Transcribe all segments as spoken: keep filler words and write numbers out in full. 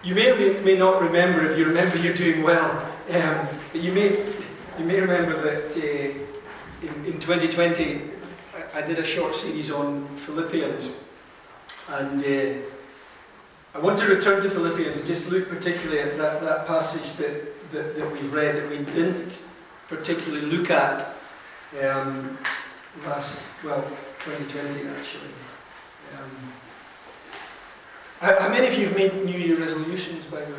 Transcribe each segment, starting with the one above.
You may or may, may not remember, if you remember you're doing well, um, but you may, you may remember that uh, in, in twenty twenty I, I did a short series on Philippians, and uh, I want to return to Philippians and just look particularly at that, that passage that, that, that we've read that we didn't particularly look at um, last, well, twenty twenty actually. Um, how, how many of you have made New Year resolutions, by the way?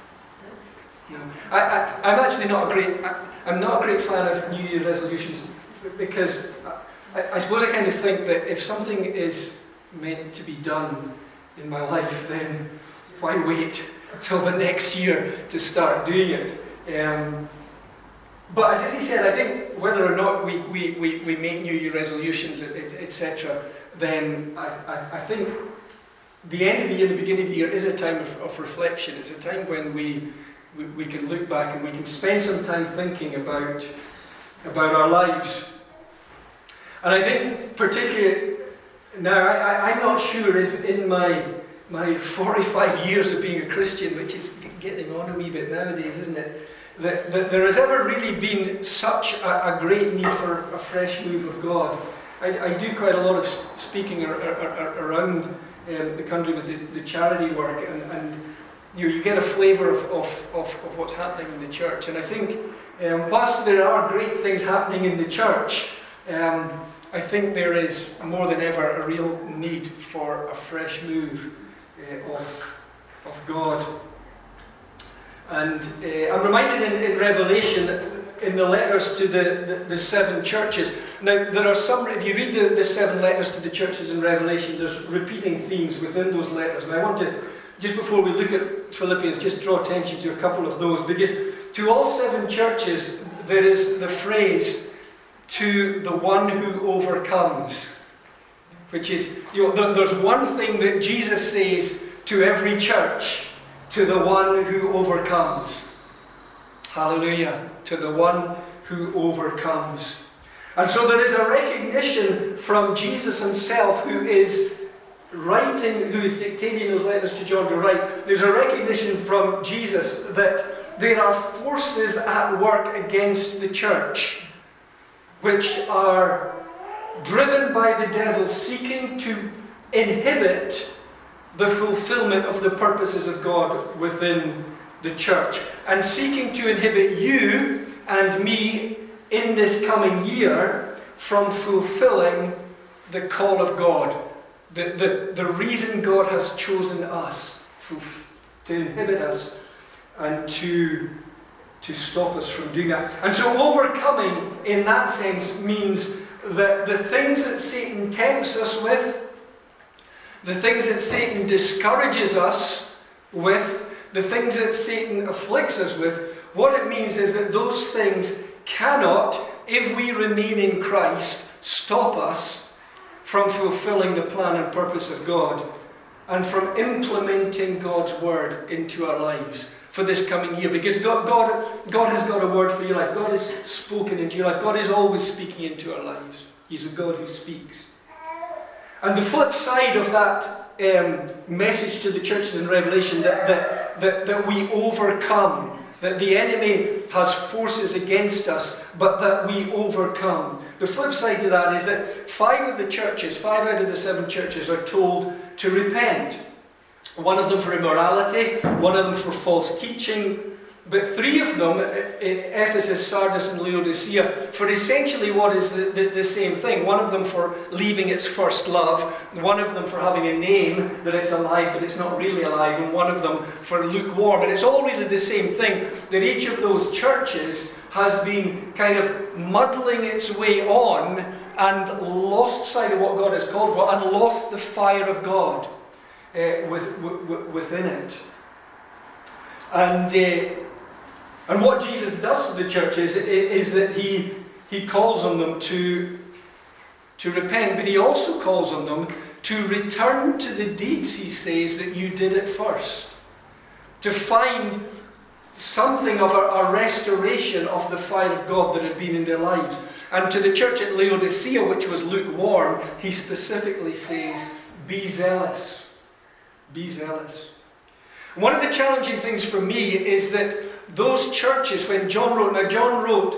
No. I, I, I'm actually not a great, I, I'm not a great fan of New Year resolutions because I, I suppose I kind of think that if something is meant to be done in my life, then why wait till the next year to start doing it? Um, but as he said, I think whether or not we, we, we, we make New Year resolutions, et cetera, then I, I, I think the end of the year, the beginning of the year is a time of, of reflection. It's a time when we, we we can look back and we can spend some time thinking about, about our lives. And I think particularly now, I, I, I'm not sure if in my my forty-five years of being a Christian, which is getting on a wee bit nowadays, isn't it, that, that there has ever really been such a, a great need for a fresh move of God. I, I do quite a lot of speaking ar, ar, ar, around um, the country with the, the charity work, and, and you know, you get a flavour of, of, of, of what's happening in the church. And I think, um, whilst there are great things happening in the church, um, I think there is more than ever a real need for a fresh move uh, of, of God. And uh, I'm reminded in, in Revelation, in the letters to the, the, the seven churches. Now, there are some, if you read the, the seven letters to the churches in Revelation, there's repeating themes within those letters. And I want to, just before we look at Philippians, just draw attention to a couple of those. Because to all seven churches, there is the phrase, to the one who overcomes. Which is, you know, there's one thing that Jesus says to every church, to the one who overcomes. Hallelujah. To the one who overcomes. And so there is a recognition from Jesus himself, who is writing, who is dictating those letters to John to write. There's a recognition from Jesus that there are forces at work against the church, which are driven by the devil, seeking to inhibit the fulfillment of the purposes of God within the church, and seeking to inhibit you and me in this coming year from fulfilling the call of God, the, the, the reason God has chosen us, to inhibit us and to, to stop us from doing that. And so overcoming in that sense means that the things that Satan tempts us with, the things that Satan discourages us with, the things that Satan afflicts us with, what it means is that those things cannot, if we remain in Christ, stop us from fulfilling the plan and purpose of God and from implementing God's word into our lives for this coming year. Because God, God, God has got a word for your life. God has spoken into your life. God is always speaking into our lives. He's a God who speaks. And the flip side of that um, message to the churches in Revelation, that, that, that, that we overcome, that the enemy has forces against us, but that we overcome. The flip side to that is that five of the churches, five out of the seven churches, are told to repent. One of them for immorality, one of them for false teaching, but three of them, Ephesus, Sardis and Laodicea, for essentially what is the, the, the same thing. One of them for leaving its first love, one of them for having a name that it's alive but it's not really alive, and one of them for lukewarm. And it's all really the same thing, that each of those churches has been kind of muddling its way on and lost sight of what God has called for, and lost the fire of God uh, with, w- within it. And uh, And what Jesus does to the churches is, is that he, he calls on them to, to repent, but he also calls on them to return to the deeds, he says, that you did at first. To find something of a, a restoration of the fire of God that had been in their lives. And to the church at Laodicea, which was lukewarm, he specifically says, be zealous. Be zealous. One of the challenging things for me is that those churches, when John wrote, now John wrote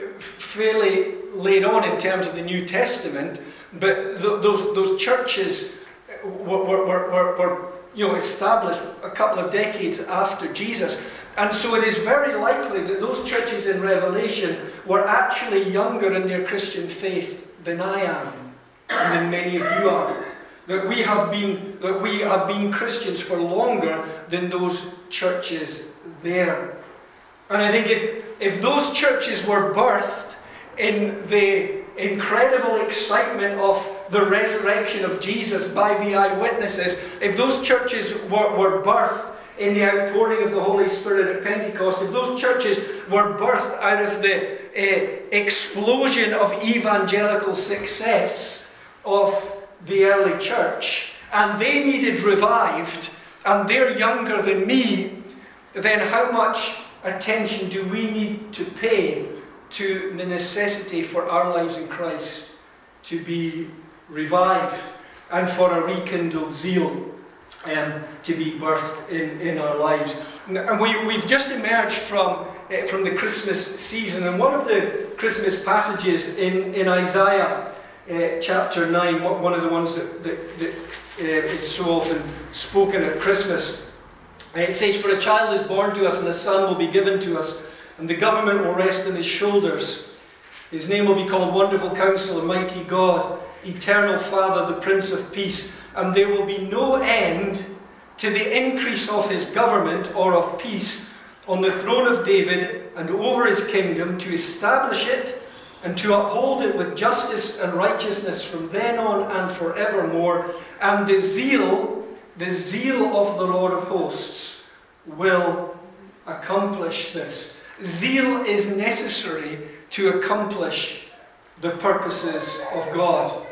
fairly late on in terms of the New Testament, but th- those those churches were, were, were, were you know, established a couple of decades after Jesus. And so it is very likely that those churches in Revelation were actually younger in their Christian faith than I am, and than many of you are. That we have been that we have been Christians for longer than those churches there. And I think if, if those churches were birthed in the incredible excitement of the resurrection of Jesus by the eyewitnesses, if those churches were, were birthed in the outpouring of the Holy Spirit at Pentecost, if those churches were birthed out of the uh, explosion of evangelical success of the early church, and they needed revived, and they're younger than me, then how much attention do we need to pay to the necessity for our lives in Christ to be revived, and for a rekindled zeal um, to be birthed in, in our lives. And we, we've just emerged from, uh, from the Christmas season, and one of the Christmas passages in, in Isaiah uh, chapter nine, one of the ones that, that, that uh, is so often spoken at Christmas, uh, it says, "For a child is born to us, and a son will be given to us, and the government will rest on his shoulders. His name will be called Wonderful Counselor, Mighty God, Eternal Father, the Prince of Peace. And there will be no end to the increase of his government or of peace on the throne of David and over his kingdom, to establish it and to uphold it with justice and righteousness from then on and forevermore. And the zeal, the zeal of the Lord of hosts will accomplish this." Zeal is necessary to accomplish the purposes of God.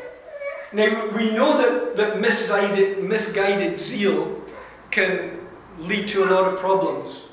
Now, we know that, that misguided, misguided zeal can lead to a lot of problems.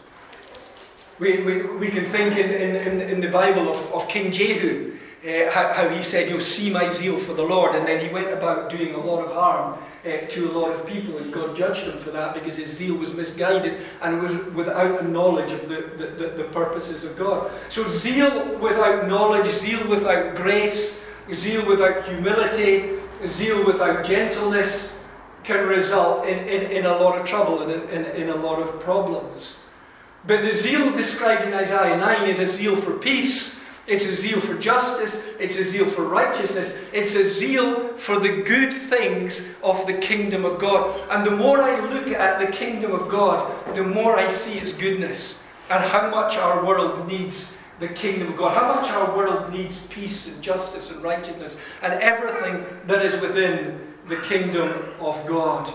We, we, we can think in, in, in the Bible of, of King Jehu, uh, how, how he said, "You'll see my zeal for the Lord," and then he went about doing a lot of harm uh, to a lot of people, and God judged him for that because his zeal was misguided and was without the knowledge of the, the, the, the purposes of God. So zeal without knowledge, zeal without grace, zeal without humility, zeal without gentleness can result in, in, in a lot of trouble and in, in, in a lot of problems. But the zeal described in Isaiah nine is a zeal for peace, it's a zeal for justice, it's a zeal for righteousness, it's a zeal for the good things of the kingdom of God. And the more I look at the kingdom of God, the more I see its goodness and how much our world needs the kingdom of God, how much our world needs peace and justice and righteousness and everything that is within the kingdom of God.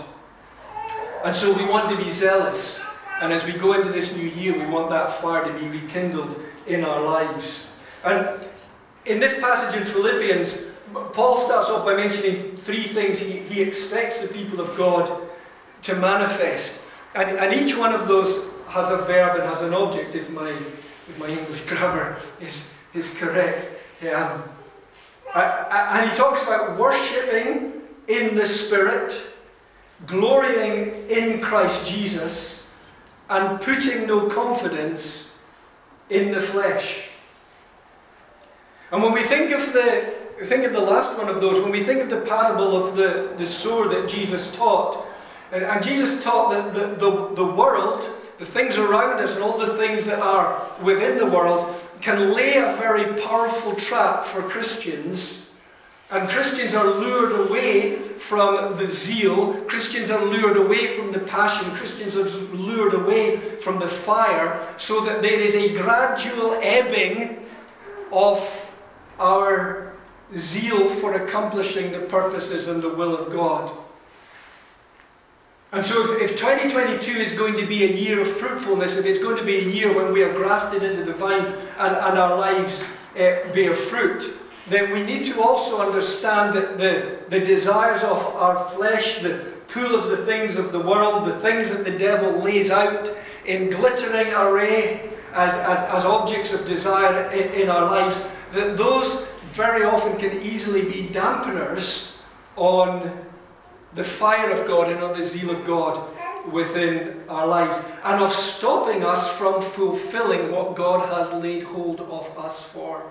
And so we want to be zealous, and as we go into this new year, we want that fire to be rekindled in our lives. And in this passage in Philippians, Paul starts off by mentioning three things he, he expects the people of God to manifest, and, and each one of those has a verb and has an object, if my If my English grammar is, is correct. Um, I, I, and he talks about worshipping in the Spirit, glorying in Christ Jesus, and putting no confidence in the flesh. And when we think of the think of the last one of those, when we think of the parable of the, the sower that Jesus taught, and, and Jesus taught that the, the, the world, the things around us and all the things that are within the world can lay a very powerful trap for Christians. And Christians are lured away from the zeal. Christians are lured away from the passion. Christians are lured away from the fire, so that there is a gradual ebbing of our zeal for accomplishing the purposes and the will of God. And so if, if twenty twenty-two is going to be a year of fruitfulness, if it's going to be a year when we are grafted into the vine and, and our lives uh, bear fruit, then we need to also understand that the, the desires of our flesh, the pull of the things of the world, the things that the devil lays out in glittering array as, as, as objects of desire in, in our lives, that those very often can easily be dampeners on the fire of God and on the zeal of God within our lives, and of stopping us from fulfilling what God has laid hold of us for.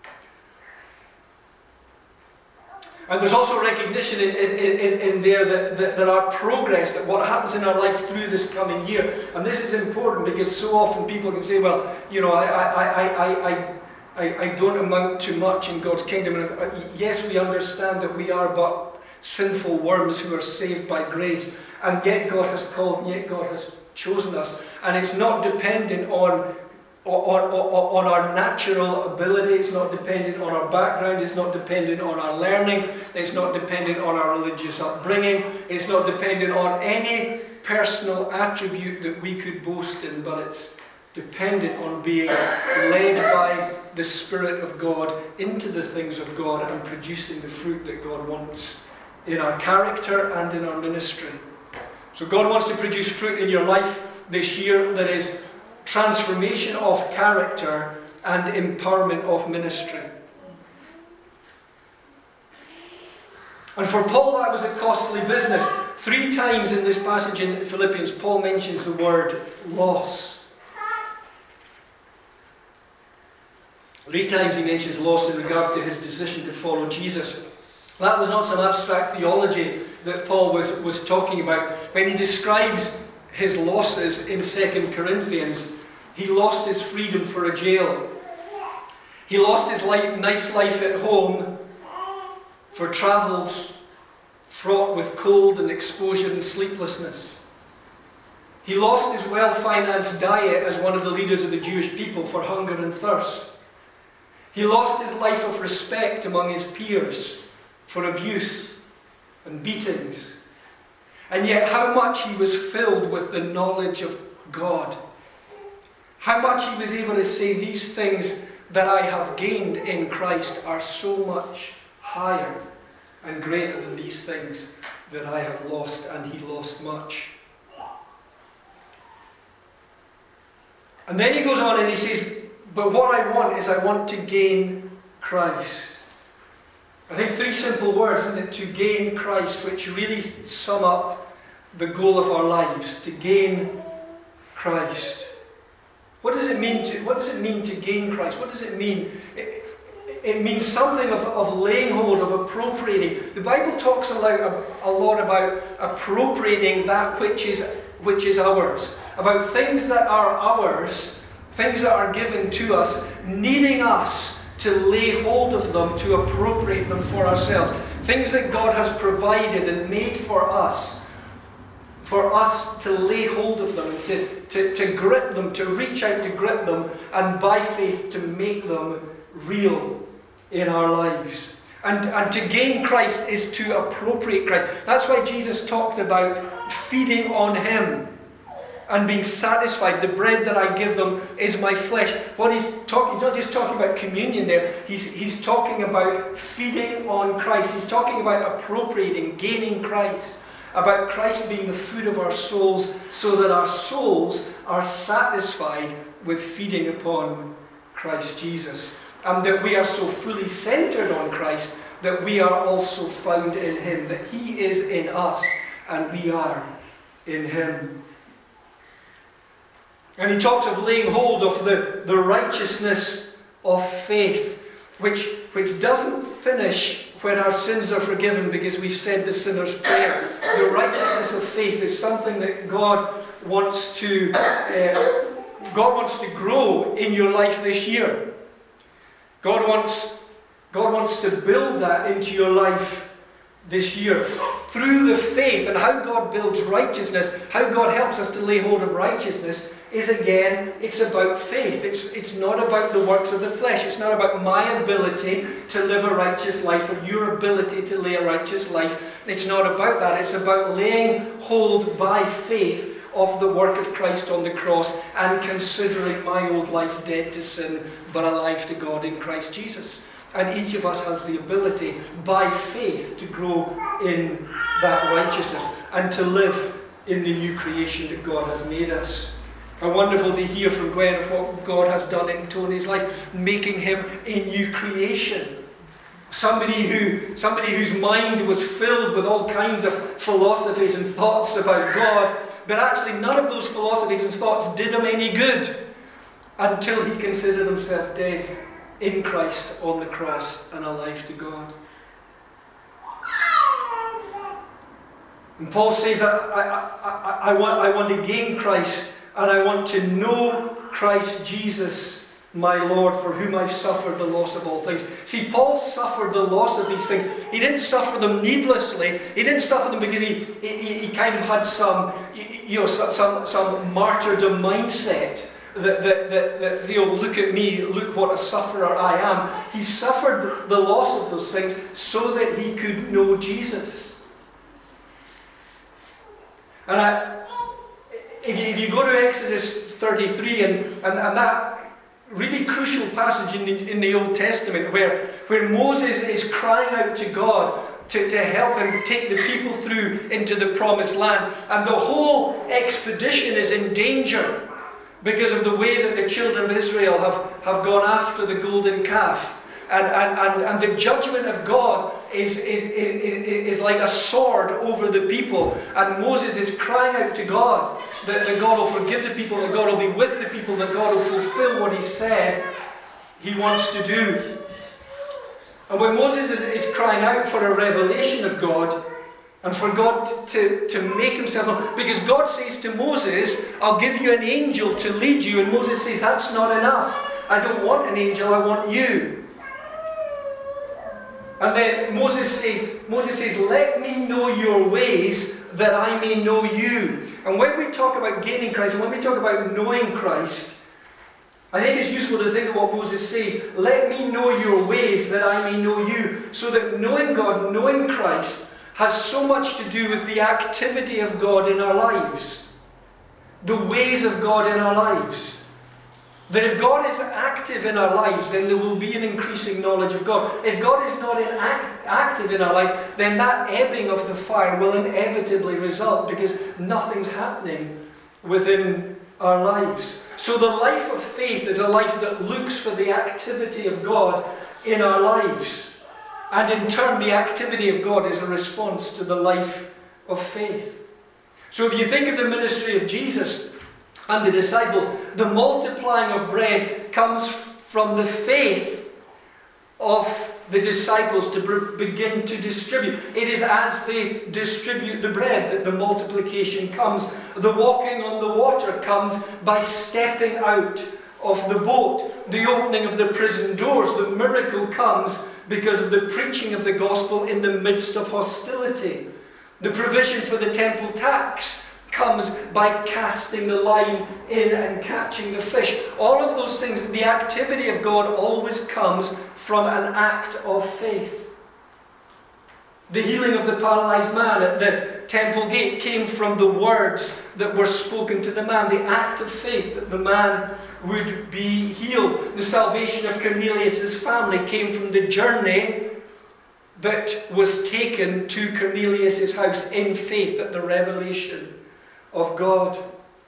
And there's also recognition in, in, in, in there that, that there are progress, that what happens in our life through this coming year. And this is important because so often people can say, well, you know, I, I, I, I, I, I, I don't amount to much in God's kingdom. And yes, we understand that we are but sinful worms who are saved by grace. And yet God has called, and yet God has chosen us. And it's not dependent on On, on, on our natural ability, it's not dependent on our background, it's not dependent on our learning, it's not dependent on our religious upbringing, it's not dependent on any personal attribute that we could boast in, but it's dependent on being led by the Spirit of God into the things of God and producing the fruit that God wants in our character and in our ministry. So God wants to produce fruit in your life this year that is transformation of character and empowerment of ministry. And for Paul, that was a costly business. Three times in this passage in Philippians, Paul mentions the word loss. Three times he mentions loss in regard to his decision to follow Jesus. That was not some abstract theology that Paul was, was talking about. When he describes his losses in Second Corinthians, he lost his freedom for a jail. He lost his life, nice life at home for travels fraught with cold and exposure and sleeplessness. He lost his well-financed diet as one of the leaders of the Jewish people for hunger and thirst. He lost his life of respect among his peers for abuse and beatings. And yet how much he was filled with the knowledge of God. How much he was able to say, these things that I have gained in Christ are so much higher and greater than these things that I have lost, and he lost much. And then he goes on and he says, but what I want is I want to gain Christ. I think three simple words, isn't it? To gain Christ, which really sum up the goal of our lives. To gain Christ. What does it mean to, what does it mean to gain Christ? What does it mean? It, it means something of, of laying hold, of appropriating. The Bible talks a lot, a lot about appropriating that which is, which is ours. About things that are ours, things that are given to us, needing us to lay hold of them, to appropriate them for ourselves. Things that God has provided and made for us. For us to lay hold of them, to, to, to grip them, to reach out to grip them, and by faith to make them real in our lives. And, and to gain Christ is to appropriate Christ. That's why Jesus talked about feeding on Him and being satisfied. The bread that I give them is my flesh. What he's talking, he's not just talking about communion there, he's, he's talking about feeding on Christ. He's talking about appropriating, gaining Christ. About Christ being the food of our souls, so that our souls are satisfied with feeding upon Christ Jesus. And that we are so fully centered on Christ that we are also found in Him. That He is in us and we are in Him. And he talks of laying hold of the, the righteousness of faith, which, which doesn't finish when our sins are forgiven because we've said the sinner's prayer. The righteousness of faith is something that God wants to uh, God wants to grow in your life this year. God wants God wants to build that into your life this year through the faith. And how God builds righteousness, how God helps us to lay hold of righteousness, is again, it's about faith. It's, it's not about the works of the flesh. It's not about my ability to live a righteous life or your ability to lay a righteous life. It's not about that. It's about laying hold by faith of the work of Christ on the cross and considering my old life dead to sin but alive to God in Christ Jesus. And each of us has the ability by faith to grow in that righteousness and to live in the new creation that God has made us. How wonderful to hear from Gwen of what God has done in Tony's life, making him a new creation. Somebody who, somebody whose mind was filled with all kinds of philosophies and thoughts about God, but actually none of those philosophies and thoughts did him any good until he considered himself dead in Christ on the cross and alive to God. And Paul says, I, I, I, I, want, I want to gain Christ, and I want to know Christ Jesus, my Lord, for whom I've suffered the loss of all things. See, Paul suffered the loss of these things. He didn't suffer them needlessly. He didn't suffer them because he, he, he kind of had some, you know, some, some martyrdom mindset. That, that, that, that, you know, look at me, look what a sufferer I am. He suffered the loss of those things so that he could know Jesus. And I, if, you, if you go to Exodus thirty-three, and, and, and that really crucial passage in the, in the Old Testament where, where Moses is crying out to God to, to help him take the people through into the promised land, and the whole expedition is in danger because of the way that the children of Israel have, have gone after the golden calf. And, and, and, and the judgment of God is, is, is, is like a sword over the people. And Moses is crying out to God that, that God will forgive the people, that God will be with the people, that God will fulfill what he said he wants to do. And when Moses is, is crying out for a revelation of God, and for God to, to make himself known, because God says to Moses, I'll give you an angel to lead you, and Moses says, that's not enough. I don't want an angel, I want you. And then Moses says, Moses says, let me know your ways that I may know you. And when we talk about gaining Christ, and when we talk about knowing Christ, I think it's useful to think of what Moses says. Let me know your ways that I may know you. So that knowing God, knowing Christ, has so much to do with the activity of God in our lives. The ways of God in our lives. That if God is active in our lives, then there will be an increasing knowledge of God. If God is not in act, active in our life, then that ebbing of the fire will inevitably result, because nothing's happening within our lives. So the life of faith is a life that looks for the activity of God in our lives. And in turn, the activity of God is a response to the life of faith. So if you think of the ministry of Jesus and the disciples, the multiplying of bread comes from the faith of the disciples to begin to distribute. It is as they distribute the bread that the multiplication comes. The walking on the water comes by stepping out of the boat. The opening of the prison doors, the miracle comes because of the preaching of the gospel in the midst of hostility. The provision for the temple tax comes by casting the line in and catching the fish. All of those things, the activity of God always comes from an act of faith. The healing of the paralyzed man at the temple gate came from the words that were spoken to the man, the act of faith that the man would be healed. The salvation of Cornelius' family came from the journey that was taken to Cornelius' house in faith at the revelation of God.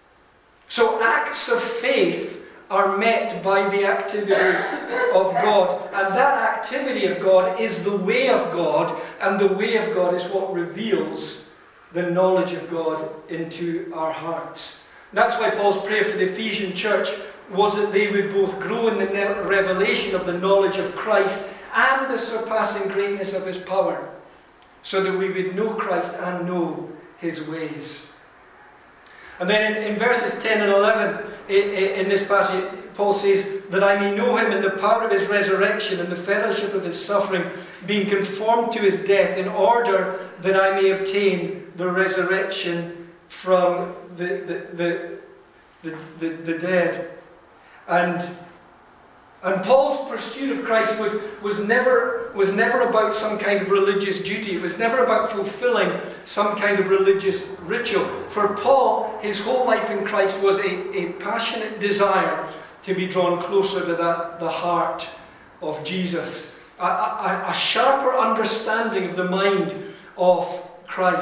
So acts of faith are met by the activity of God. And that activity of God is the way of God, and the way of God is what reveals the knowledge of God into our hearts. That's why Paul's prayer for the Ephesian church was that they would both grow in the revelation of the knowledge of Christ and the surpassing greatness of his power, so that we would know Christ and know his ways. And then in, in verses ten and eleven, in, in this passage, Paul says, that I may know him in the power of his resurrection and the fellowship of his suffering, being conformed to his death, in order that I may obtain the resurrection from the, the, the, the, the, the dead. And, and Paul's pursuit of Christ was, was, never, was never about some kind of religious duty. It was never about fulfilling some kind of religious ritual. For Paul, his whole life in Christ was a, a passionate desire to be drawn closer to that, the heart of Jesus. A, a, a sharper understanding of the mind of Christ.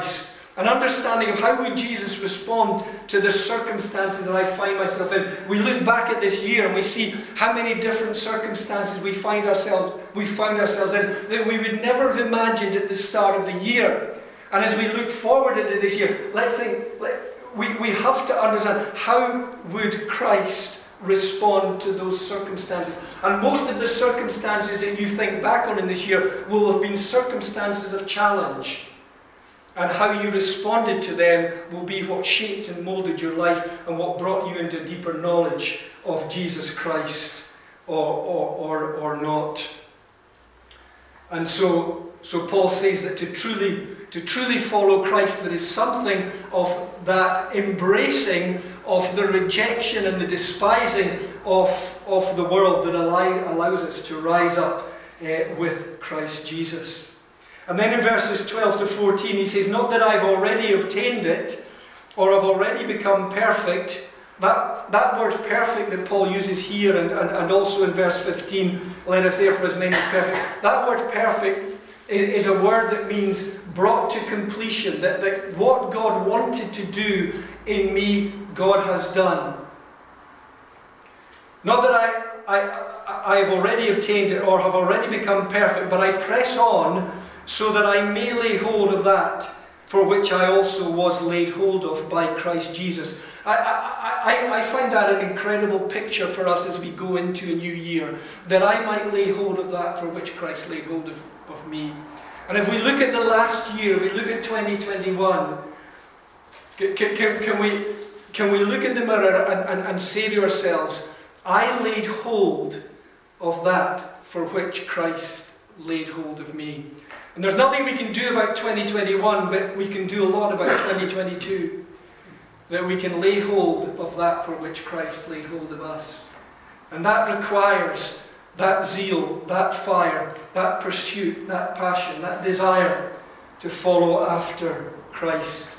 An understanding of how would Jesus respond to the circumstances that I find myself in. We look back at this year and we see how many different circumstances we find ourselves, we found ourselves in that we would never have imagined at the start of the year. And as we look forward into this year, let's think, let, we, we have to understand how would Christ respond to those circumstances. And most of the circumstances that you think back on in this year will have been circumstances of challenge. And how you responded to them will be what shaped and moulded your life and what brought you into deeper knowledge of Jesus Christ or, or, or, or not. And so, so Paul says that to truly, to truly follow Christ, there is something of that embracing of the rejection and the despising of, of the world that allow, allows us to rise up uh, with Christ Jesus. And then in verses twelve to fourteen he says, not that I've already obtained it, or I've already become perfect. That, that word perfect that Paul uses here and, and, and also in verse fifteen, let us therefore as many as perfect. That word perfect is a word that means brought to completion. That, that what God wanted to do in me, God has done. Not that I, I, I have already obtained it or have already become perfect, but I press on so that I may lay hold of that for which I also was laid hold of by Christ Jesus. I, I, I, I find that an incredible picture for us as we go into a new year, that I might lay hold of that for which Christ laid hold of, of me. And if we look at the last year, we look at twenty twenty-one, can, can, can, we, can we look in the mirror and, and, and say to ourselves, I laid hold of that for which Christ laid hold of me. And there's nothing we can do about twenty twenty-one, but we can do a lot about twenty twenty-two. That we can lay hold of that for which Christ laid hold of us. And that requires that zeal, that fire, that pursuit, that passion, that desire to follow after Christ.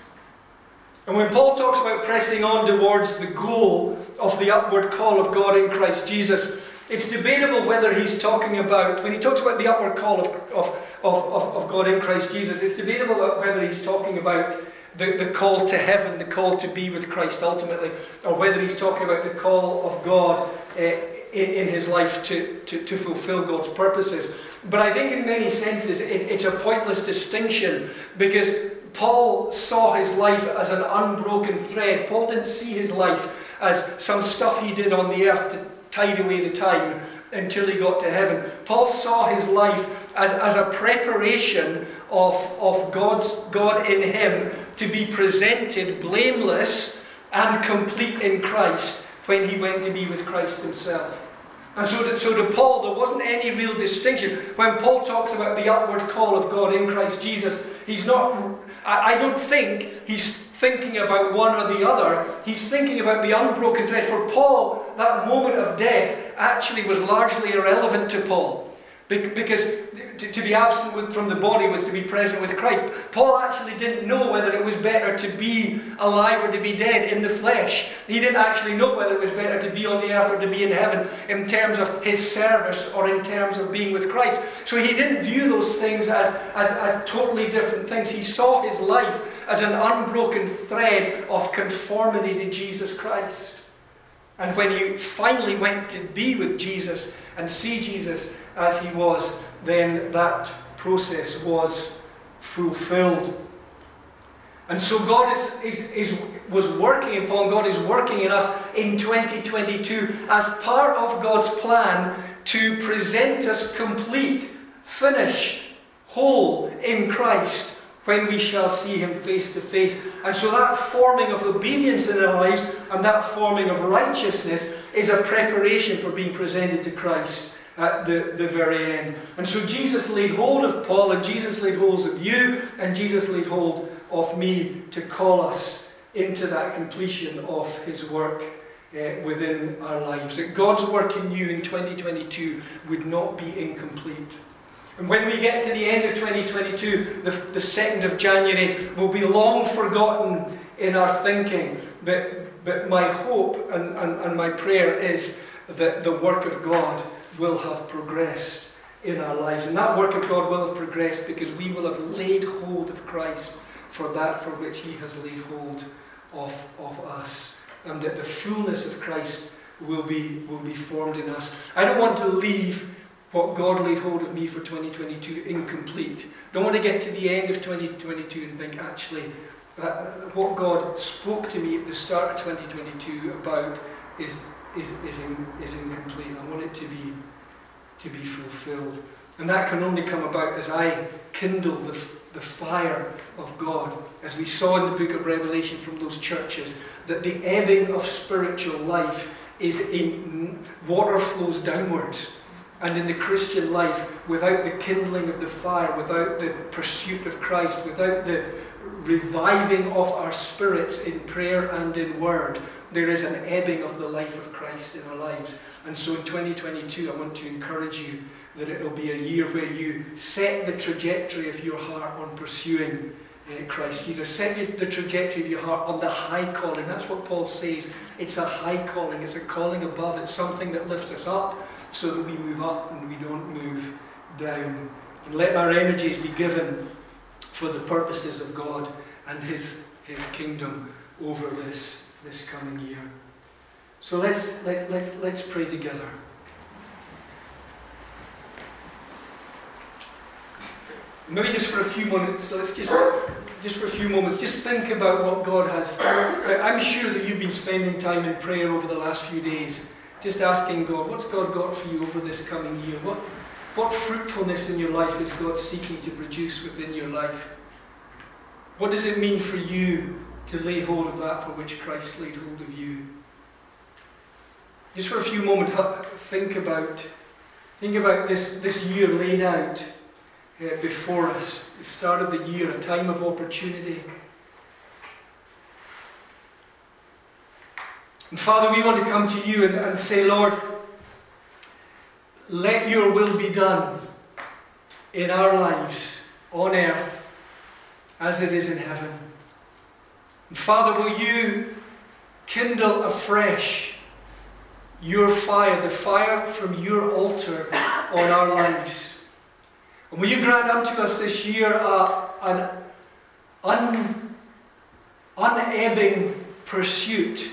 And when Paul talks about pressing on towards the goal of the upward call of God in Christ Jesus, it's debatable whether he's talking about, when he talks about the upward call of, of, of, of, of God in Christ Jesus, it's debatable whether he's talking about the, the call to heaven, the call to be with Christ ultimately, or whether he's talking about the call of God uh, in, in his life to, to, to fulfill God's purposes. But I think in many senses it, it's a pointless distinction, because Paul saw his life as an unbroken thread. Paul didn't see his life as some stuff he did on the earth to tide away the time until he got to heaven. Paul saw his life as, as a preparation of, of God's, God in him to be presented blameless and complete in Christ when he went to be with Christ himself. And so to, so to Paul, there wasn't any real distinction. When Paul talks about the upward call of God in Christ Jesus, he's not, I, I don't think he's thinking about one or the other. He's thinking about the unbroken thread. For Paul, that moment of death actually was largely irrelevant to Paul. Because to, to be absent from the body was to be present with Christ. Paul actually didn't know whether it was better to be alive or to be dead in the flesh. He didn't actually know whether it was better to be on the earth or to be in heaven in terms of his service or in terms of being with Christ. So he didn't view those things as, as, as totally different things. He saw his life as an unbroken thread of conformity to Jesus Christ. And when he finally went to be with Jesus and see Jesus as he was, then that process was fulfilled. And so God is, is, is, was working upon, God is working in us in twenty twenty-two as part of God's plan to present us complete, finished, whole in Christ when we shall see him face to face. And so that forming of obedience in our lives and that forming of righteousness is a preparation for being presented to Christ at the, the very end. And so Jesus laid hold of Paul, and Jesus laid hold of you, and Jesus laid hold of me to call us into that completion of his work uh, within our lives. That God's work in you in twenty twenty-two would not be incomplete. And when we get to the end of twenty twenty-two, the, the second of January will be long forgotten in our thinking. But, but my hope and, and, and my prayer is that the work of God will have progressed in our lives. And that work of God will have progressed because we will have laid hold of Christ for that for which he has laid hold of, of us, and that the fullness of Christ will be, will be formed in us. I don't want to leave what God laid hold of me for twenty twenty-two incomplete. I don't want to get to the end of twenty twenty-two and think, actually, that what God spoke to me at the start of twenty twenty-two about is, is, is, in, is incomplete. I want it to be, to be fulfilled. And that can only come about as I kindle the, the fire of God, as we saw in the book of Revelation from those churches, that the ebbing of spiritual life is in water flows downwards. And in the Christian life, without the kindling of the fire, without the pursuit of Christ, without the reviving of our spirits in prayer and in word, there is an ebbing of the life of Christ in our lives. And so in twenty twenty-two, I want to encourage you that it will be a year where you set the trajectory of your heart on pursuing uh, Christ Jesus. Set the trajectory of your heart on the high calling. That's what Paul says. It's a high calling. It's a calling above. It's something that lifts us up, so that we move up and we don't move down. And let our energies be given for the purposes of God and His, His kingdom over this, this coming year. So let's, let, let, let's pray together. Maybe just for a few moments, let's just, just for a few moments, just think about what God has. I'm sure that you've been spending time in prayer over the last few days. Just asking God, what's God got for you over this coming year? What, what fruitfulness in your life is God seeking to produce within your life? What does it mean for you to lay hold of that for which Christ laid hold of you? Just for a few moments, think about, think about this, this year laid out uh, before us. The start of the year, a time of opportunity. And Father, we want to come to you and, and say, Lord, let your will be done in our lives, on earth, as it is in heaven. And Father, will you kindle afresh your fire, the fire from your altar on our lives. And will you grant unto us this year uh, an un, unebbing pursuit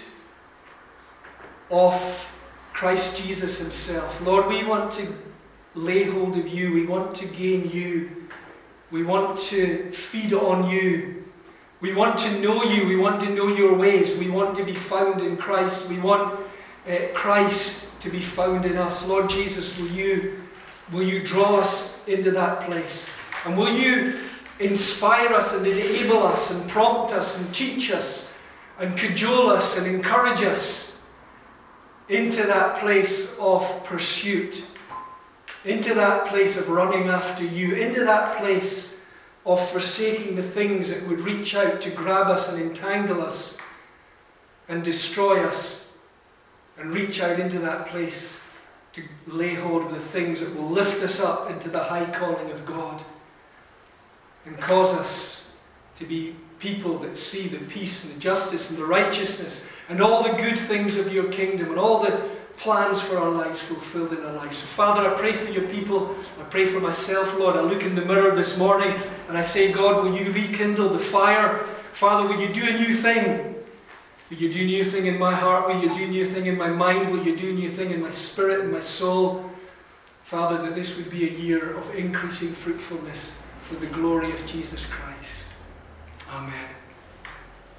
of Christ Jesus himself. Lord, we want to lay hold of you. We want to gain you. We want to feed on you. We want to know you. We want to know your ways. We want to be found in Christ. We want uh, Christ to be found in us. Lord Jesus, will you, will you draw us into that place? And will you inspire us and enable us and prompt us and teach us and cajole us and encourage us into that place of pursuit, into that place of running after you, into that place of forsaking the things that would reach out to grab us and entangle us and destroy us, and reach out into that place to lay hold of the things that will lift us up into the high calling of God and cause us to be people that see the peace and the justice and the righteousness and all the good things of your kingdom and all the plans for our lives fulfilled in our lives. So Father, I pray for your people. I pray for myself, Lord. I look in the mirror this morning and I say, God, will you rekindle the fire? Father, will you do a new thing? Will you do a new thing in my heart? Will you do a new thing in my mind? Will you do a new thing in my spirit and my soul? Father, that this would be a year of increasing fruitfulness for the glory of Jesus Christ. Amen.